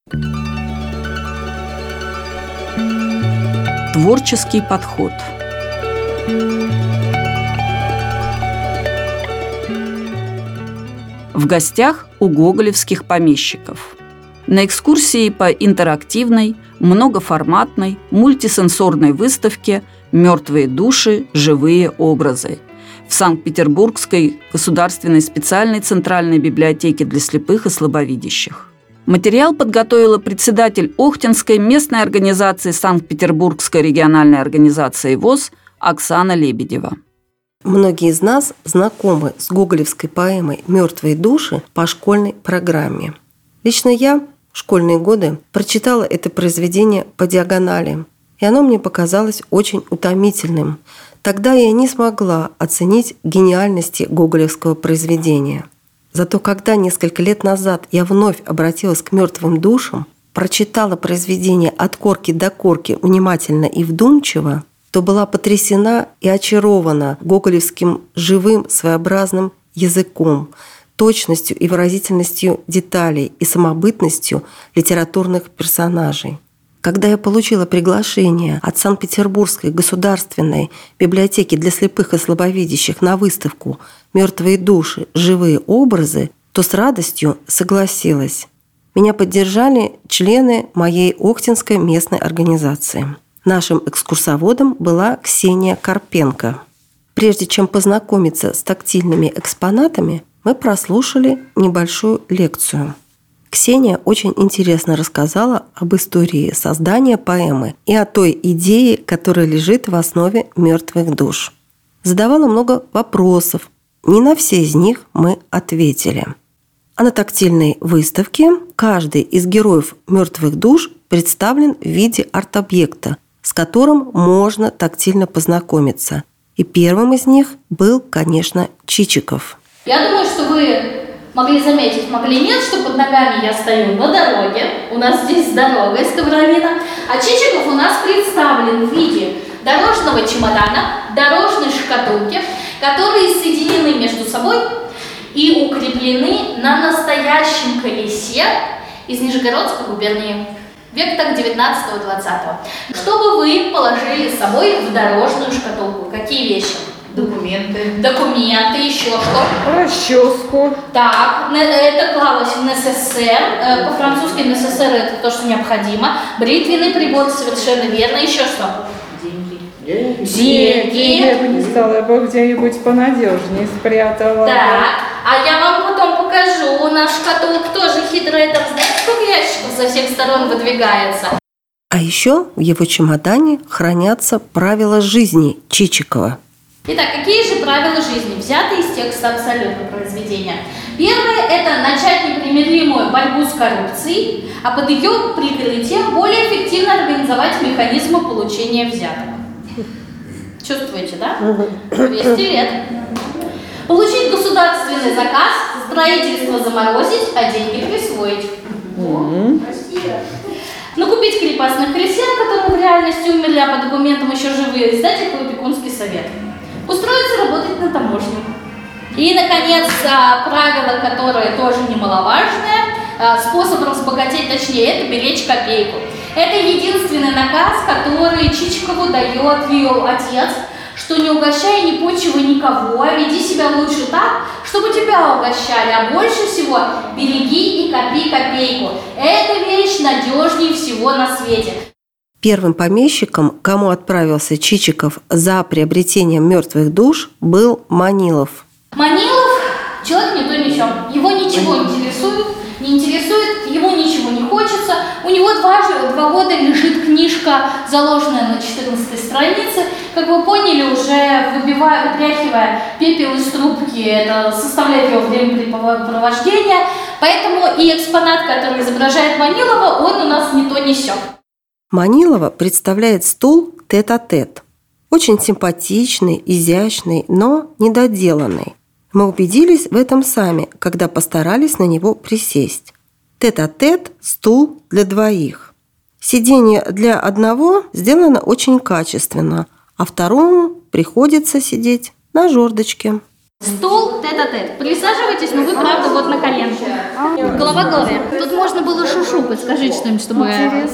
Творческий подход. В гостях у гоголевских помещиков. На экскурсии по интерактивной, многоформатной, мультисенсорной выставке «Мертвые души. Живые образы» в Санкт-Петербургской государственной специальной центральной библиотеке для слепых и слабовидящих. Материал подготовила председатель Охтинской местной организации Санкт-Петербургской региональной организации ВОС Оксана Лебедева. Многие из нас знакомы с гоголевской поэмой «Мертвые души» по школьной программе. Лично я в школьные годы прочитала это произведение по диагонали, и оно мне показалось очень утомительным. Тогда я не смогла оценить гениальности гоголевского произведения. Зато когда несколько лет назад я вновь обратилась к «Мертвым душам», прочитала произведение от корки до корки внимательно и вдумчиво, то была потрясена и очарована гоголевским живым своеобразным языком, точностью и выразительностью деталей и самобытностью литературных персонажей. Когда я получила приглашение от Санкт-Петербургской государственной библиотеки для слепых и слабовидящих на выставку «Мертвые души. Живые образы», то с радостью согласилась. Меня поддержали члены моей Охтинской местной организации. Нашим экскурсоводом была Ксения Карпенко. Прежде чем познакомиться с тактильными экспонатами, мы прослушали небольшую лекцию. Ксения очень интересно рассказала об истории создания поэмы и о той идее, которая лежит в основе «Мертвых душ». Задавала много вопросов. Не на все из них мы ответили. А на тактильной выставке каждый из героев «Мертвых душ» представлен в виде арт-объекта, с которым можно тактильно познакомиться. И первым из них был, конечно, Чичиков. Я думаю, что вы могли заметить, могли нет, что под ногами я стою на дороге. У нас здесь дорога из ковролина. А Чичиков у нас представлен в виде дорожного чемодана, дорожной шкатулки, которые соединены между собой и укреплены на настоящем колесе из Нижегородской губернии. Век так 19-20. Что бы вы положили с собой в дорожную шкатулку? Какие вещи? Документы. Документы, еще что? Расческу. Так, это клалось в НССР. По-французски НССР это то, что необходимо. Бритвенный прибор, совершенно верно. Еще что? Деньги. Я бы не стала, я бы где-нибудь понадежнее спрятала. Так, а я вам потом покажу. У нас шкатулок тоже хитрая. Там, знаете, сколько ящиков со всех сторон выдвигается? А еще в его чемодане хранятся правила жизни Чичикова. Итак, какие же правила жизни, взяты из текста абсолютно произведения? Первое – это начать непримиримую борьбу с коррупцией, а под ее прикрытием более эффективно организовать механизмы получения взяток. Чувствуете, да? 200 лет. Получить государственный заказ, строительство заморозить, а деньги присвоить. Накупить крепостных крестьян, которые в реальности умерли, а по документам еще живые, и сдать их в опекунский совет. Устроиться работать на таможню. И, наконец, правило, которое тоже немаловажное, способ разбогатеть, точнее, это беречь копейку. Это единственный наказ, который Чичикову дает ее отец, что не угощай и не почивай никого, а веди себя лучше так, чтобы тебя угощали, а больше всего береги и копи копейку. Эта вещь надежнее всего на свете. Первым помещиком, кому отправился Чичиков за приобретением мертвых душ, был Манилов. Манилов – человек не то ни сё. Его ничего не интересует, ему ничего не хочется. У него 2 года лежит книжка, заложенная на 14 странице. Как вы поняли, уже вытряхивая пепел из трубки, это составляет его времяпрепровождение. Поэтому и экспонат, который изображает Манилова, он у нас не то ни сё. Манилова представляет стул тет-а-тет. Очень симпатичный, изящный, но недоделанный. Мы убедились в этом сами, когда постарались на него присесть. Тет-а-тет – стул для двоих. Сиденье для одного сделано очень качественно, а второму приходится сидеть на жердочке. Стол тет-а-тет. Присаживайтесь, но вы, правда, вот на коленке. Голова к голове. Тут можно было шушукать. Скажите что-нибудь, чтобы...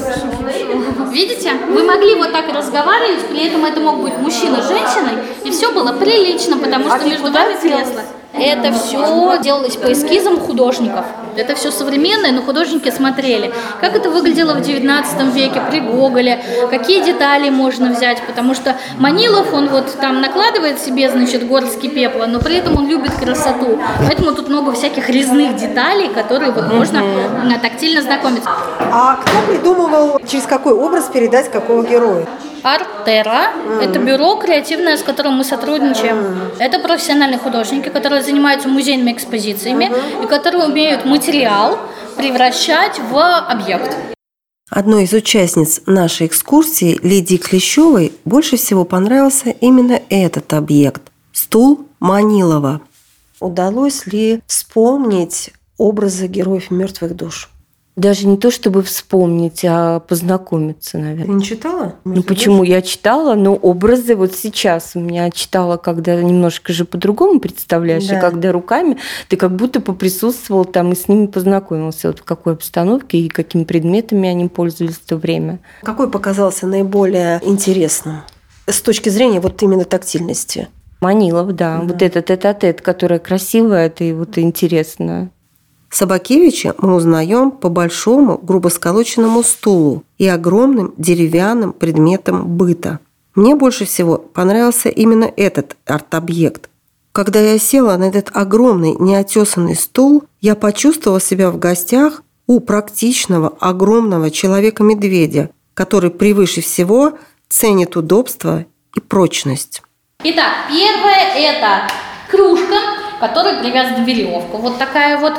Видите? Вы могли вот так разговаривать, при этом это мог быть мужчина с женщиной, и все было прилично, потому что между вами кресло. Это все делалось по эскизам художников. Это все современное, но художники смотрели, как это выглядело в 19 веке при Гоголе, какие детали можно взять, потому что Манилов, он вот там накладывает себе, значит, горстки пепла, но при этом он любит красоту. Поэтому тут много всяких резных деталей, которые вот можно тактильно знакомиться. А кто придумывал, через какой образ передать какого героя? Артера – это бюро креативное, с которым мы сотрудничаем. Это профессиональные художники, которые занимаются музейными экспозициями и которые умеют материал превращать в объект. Одной из участниц нашей экскурсии, Лидии Клещевой, больше всего понравился именно этот объект – стул Манилова. Удалось ли вспомнить образы героев «Мертвых душ»? Даже не то, чтобы вспомнить, а познакомиться, наверное. Ты не читала? Ну почему? Я читала, но образы вот сейчас у меня читала, когда немножко же по-другому представляешь, да. И когда руками, ты как будто поприсутствовал там и с ними познакомился, вот в какой обстановке и какими предметами они пользовались в то время. Какой показался наиболее интересным с точки зрения вот именно тактильности? Манилов, да. Вот этот тет-а-тет, которая красивая, это и вот интересно. Собакевича мы узнаем по большому грубо сколоченному стулу и огромным деревянным предметам быта. Мне больше всего понравился именно этот арт-объект. Когда я села на этот огромный неотесанный стул, я почувствовала себя в гостях у практичного огромного человека-медведя, который превыше всего ценит удобство и прочность. Итак, первое – это кружка, к которой привязана веревка. Вот такая вот.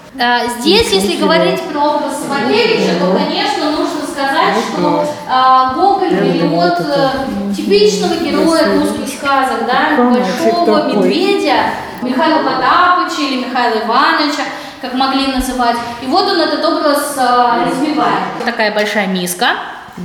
Здесь, если говорить про образ Собакевича, то, конечно, нужно сказать, что Гоголь берет типичного героя русских сказок, да, большого медведя, Михаила Потапыча или Михаила Ивановича, как могли называть. И вот он этот образ развивает. Такая большая миска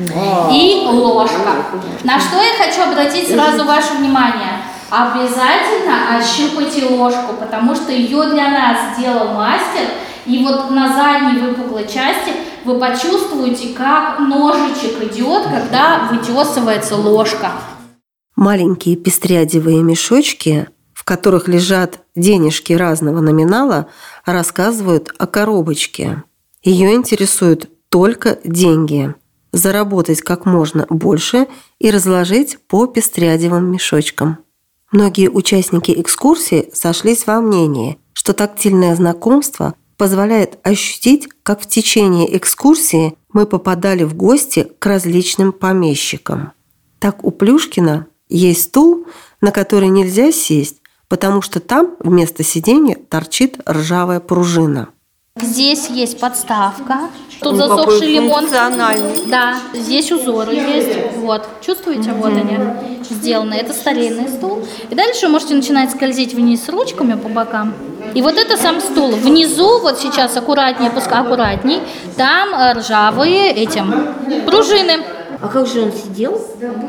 и ложка. На что я хочу обратить сразу ваше внимание. Обязательно ощупайте ложку, потому что ее для нас сделал мастер. И вот на задней выпуклой части вы почувствуете, как ножичек идет, когда вытесывается ложка. Маленькие пестрядевые мешочки, в которых лежат денежки разного номинала, рассказывают о коробочке. Ее интересуют только деньги. Заработать как можно больше и разложить по пестрядевым мешочкам. Многие участники экскурсии сошлись во мнении, что тактильное знакомство позволяет ощутить, как в течение экскурсии мы попадали в гости к различным помещикам. Так у Плюшкина есть стул, на который нельзя сесть, потому что там вместо сиденья торчит ржавая пружина. Здесь есть подставка. Тут засохший лимон. Да, здесь узоры есть. Вот, чувствуете? Вот они сделаны. Это старинный стул. И дальше можете начинать скользить вниз ручками по бокам. И вот это сам стул. Внизу, вот сейчас аккуратнее, пускай аккуратней, там ржавые пружины. А как же он сидел?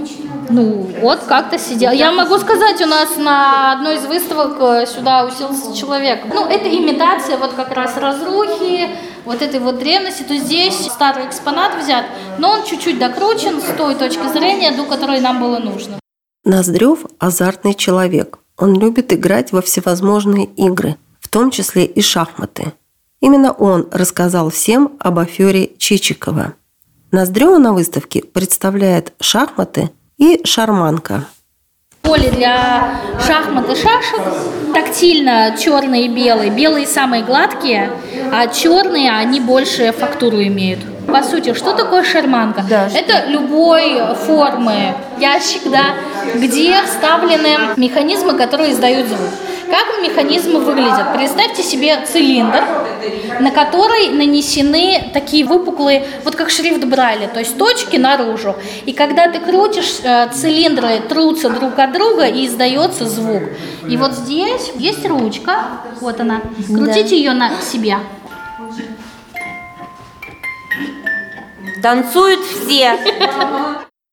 Ну, вот как-то сидел. Я могу сказать, у нас на одной из выставок сюда уселся человек. Ну, это имитация вот как раз разрухи, вот этой вот древности. То здесь старый экспонат взят, но он чуть-чуть докручен с той точки зрения, до которой нам было нужно. Ноздрев – азартный человек. Он любит играть во всевозможные игры, в том числе и шахматы. Именно он рассказал всем об афере Чичикова. Ноздрёва на выставке представляет шахматы и шарманка. Поле для шахмат и шашек тактильно черные и белые. Белые самые гладкие, а черные они больше фактуру имеют. По сути, что такое шарманка? Да, это любой формы ящик, да, где вставлены механизмы, которые издают звук. Как механизмы выглядят? Представьте себе цилиндр, на который нанесены такие выпуклые, вот как шрифт Брайля, то есть точки наружу. И когда ты крутишь, цилиндры трутся друг от друга и издается звук. И вот здесь есть ручка, вот она. Крутите ее на себя. Танцуют все.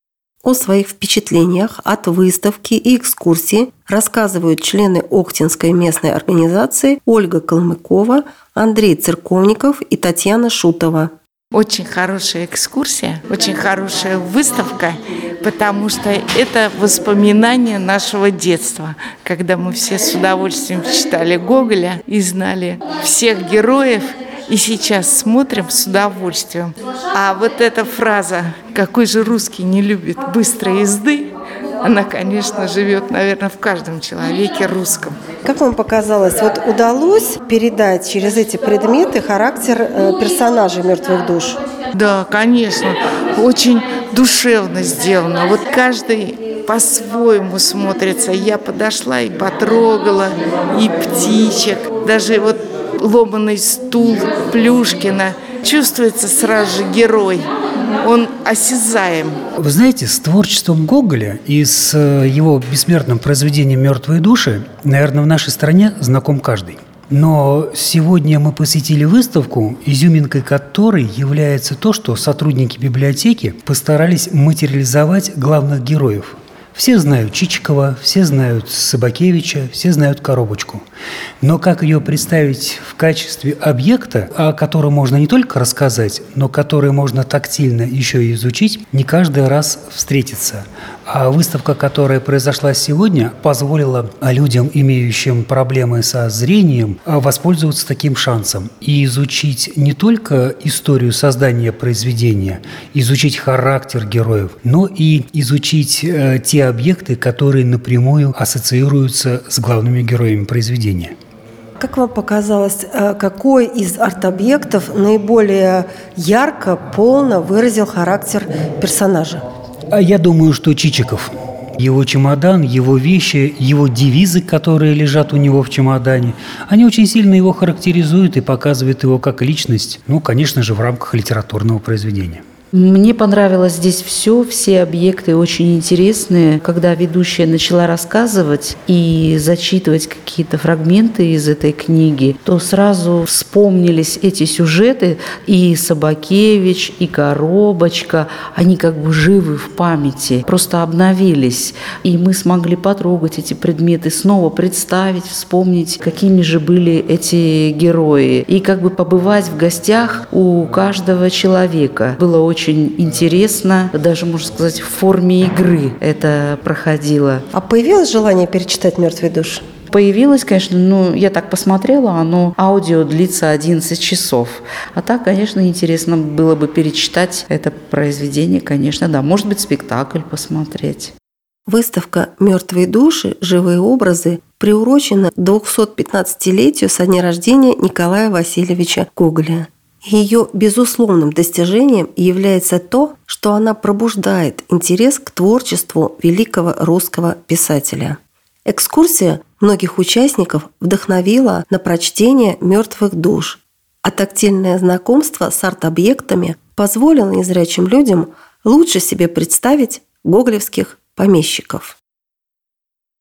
О своих впечатлениях от выставки и экскурсии рассказывают члены Охтинской местной организации Ольга Калмыкова, Андрей Церковников и Татьяна Шутова. Очень хорошая экскурсия, очень хорошая выставка, потому что это воспоминания нашего детства, когда мы все с удовольствием читали Гоголя и знали всех героев, и сейчас смотрим с удовольствием. А вот эта фраза «какой же русский не любит быстрой езды», она, конечно, живет, наверное, в каждом человеке русском. Как вам показалось, вот удалось передать через эти предметы характер персонажей «Мертвых душ»? Да, конечно, очень душевно сделано. Вот каждый по-своему смотрится. Я подошла и потрогала, и птичек, даже вот ломаный стул Плюшкина. Чувствуется сразу же герой. Он осязаем. Вы знаете, с творчеством Гоголя и с его бессмертным произведением «Мертвые души», наверное, в нашей стране знаком каждый. Но сегодня мы посетили выставку, изюминкой которой является то, что сотрудники библиотеки постарались материализовать главных героев. Все знают Чичикова, все знают Собакевича, все знают Коробочку. Но как ее представить в качестве объекта, о котором можно не только рассказать, но который можно тактильно еще и изучить, не каждый раз встретится. А выставка, которая произошла сегодня, позволила людям, имеющим проблемы со зрением, воспользоваться таким шансом и изучить не только историю создания произведения, изучить характер героев, но и изучить те объекты, которые напрямую ассоциируются с главными героями произведения. Как вам показалось, какой из арт-объектов наиболее ярко, полно выразил характер персонажа? Я думаю, что Чичиков. Его чемодан, его вещи, его девизы, которые лежат у него в чемодане, они очень сильно его характеризуют и показывают его как личность, конечно же, в рамках литературного произведения. Мне понравилось здесь все объекты очень интересные. Когда ведущая начала рассказывать и зачитывать какие-то фрагменты из этой книги, то сразу вспомнились эти сюжеты, и Собакевич, и Коробочка, они как бы живы в памяти, просто обновились. И мы смогли потрогать эти предметы, снова представить, вспомнить, какими же были эти герои. И как бы побывать в гостях у каждого человека. Было очень интересно, даже, можно сказать, в форме игры это проходило. А появилось желание перечитать «Мертвые души»? Появилось, конечно, я так посмотрела, аудио длится 11 часов. А так, конечно, интересно было бы перечитать это произведение, конечно, да. Может быть, спектакль посмотреть. Выставка «Мертвые души. Живые образы» приурочена к 215-летию со дня рождения Николая Васильевича Гоголя. Ее безусловным достижением является то, что она пробуждает интерес к творчеству великого русского писателя. Экскурсия многих участников вдохновила на прочтение «Мертвых душ», а тактильное знакомство с арт-объектами позволило незрячим людям лучше себе представить гоголевских помещиков.